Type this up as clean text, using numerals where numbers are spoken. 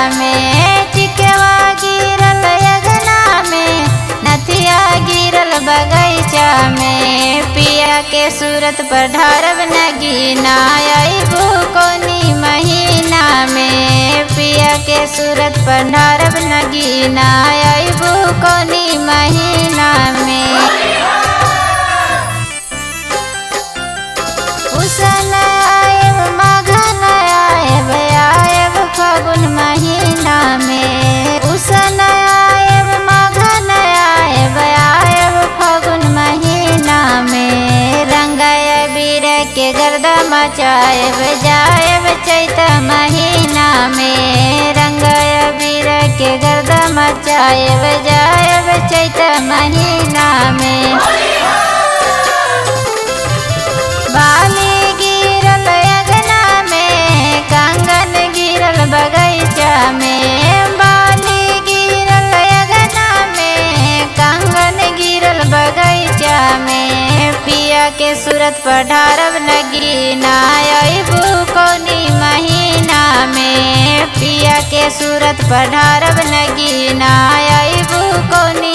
में टिकवा गिरल अगना में नथिया गिरल बगैचा में पिया के सूरत पर ढारब नगीना अइबू कोनी महीना में पिया के सूरत पर ढारब नगीना अइबू कोनी महीना में उसन आयब माघन आयब आयब फागुन महीना में उसन आयब माघन आयब आयब फागुन महीना में रंगाय बीर के गर्दा मचायब जायब चैत महीना में रंगाय बीर के गर्दा मचायब जायब चैत महीना में बाली गिरल अगना में कंगन गिरल बगैचा में बाली गिरल अगना में कंगन गिरल बगैचा में पिया के सूरत पर ढारब नगीना अइबू कोनी महीना में पिया के सूरत पर ढारब नगीना अइबू कोनी